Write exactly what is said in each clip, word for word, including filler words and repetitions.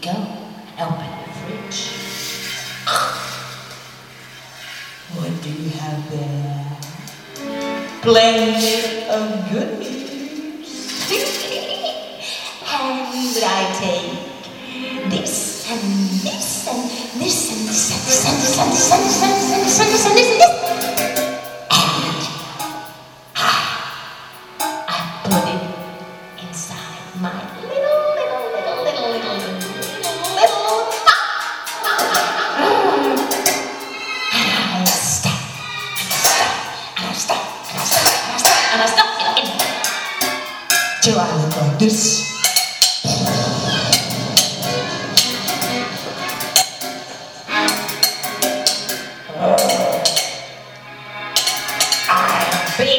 go and open the fridge. What do you have there? Plenty of goodies. And I take this and this and this and this and this and this and this and this and this and this and this and this and this. My little, little, little, little, little, little, little, and I stop, and I stop, and I stop, and I stop, and I stop, and I stop, till I look like this. I'm big.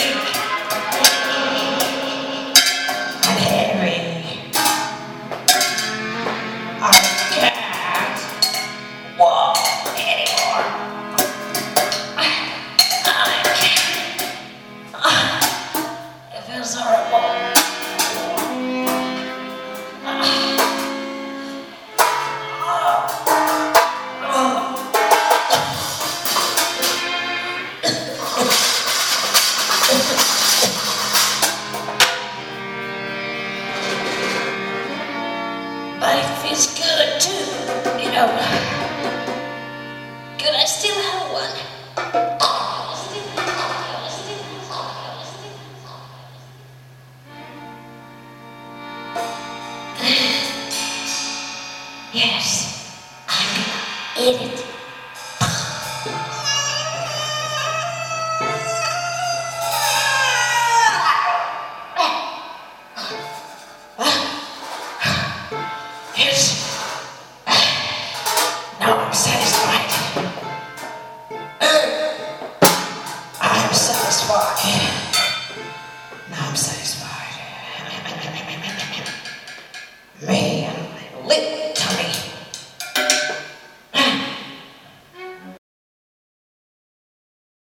But it feels good too, you know. Could I still have one? Yes, I'm gonna eat it.